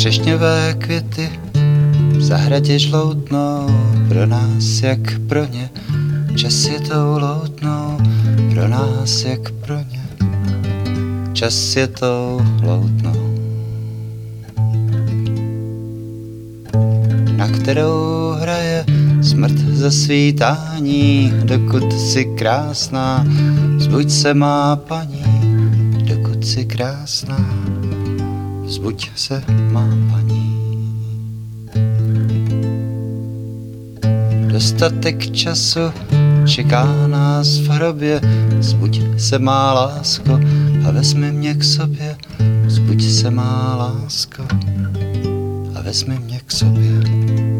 Třešňové květy v zahradě žloutnou, pro nás jak pro ně, čas je tou loutnou, pro nás jak pro ně, čas je tou loutnou, na kterou hraje smrt ze svítání, dokud jsi krásná, vzbuď se má paní, dokud jsi krásná, vzbuď se má paní. Dostatek času čeká nás v hrobě, vzbuď se má lásko a vezmi mě k sobě, vzbuď se má lásko a vezmi mě k sobě.